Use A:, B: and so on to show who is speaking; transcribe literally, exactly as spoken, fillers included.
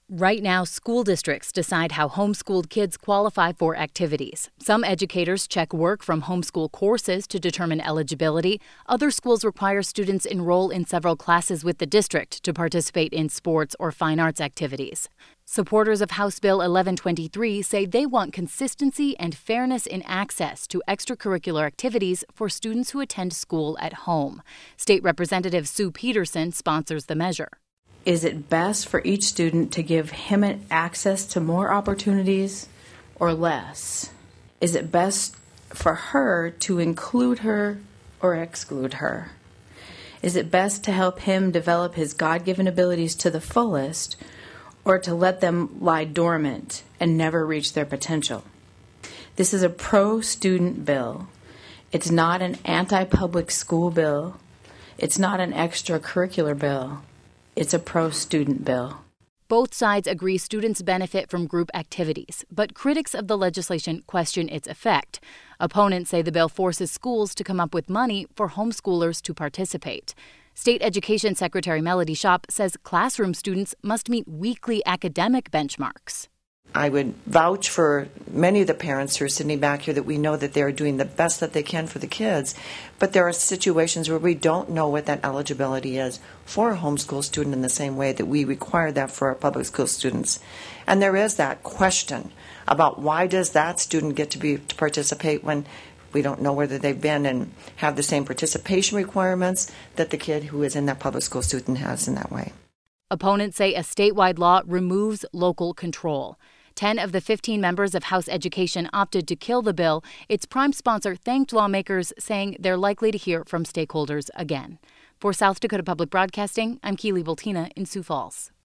A: Right now, school districts decide how homeschooled kids qualify for activities. Some educators check work from homeschool courses to determine eligibility. Other schools require students enroll in several classes with the district to participate in sports or fine arts activities. Supporters of House Bill eleven twenty-three say they want consistency and fairness in access to extracurricular activities for students who attend school at home. State Representative Sue Peterson sponsors the measure.
B: Is it best for each student to give him access to more opportunities or less? Is it best for her to include her or exclude her? Is it best to help him develop his God-given abilities to the fullest or to let them lie dormant and never reach their potential? This is a pro-student bill. It's not an anti-public school bill. It's not an extracurricular bill. It's a pro-student bill.
A: Both sides agree students benefit from group activities, but critics of the legislation question its effect. Opponents say the bill forces schools to come up with money for homeschoolers to participate. State Education Secretary Melody Schopp says classroom students must meet weekly academic benchmarks.
C: I would vouch for many of the parents who are sitting back here that we know that they're doing the best that they can for the kids, but there are situations where we don't know what that eligibility is for a homeschool student in the same way that we require that for our public school students. And there is that question about why does that student get to be to participate when we don't know whether they've been and have the same participation requirements that the kid who is in that public school student has in that way.
A: Opponents say a statewide law removes local control. Ten of the fifteen members of House Education opted to kill the bill. Its prime sponsor thanked lawmakers, saying they're likely to hear from stakeholders again. For South Dakota Public Broadcasting, I'm Keely Bultina in Sioux Falls.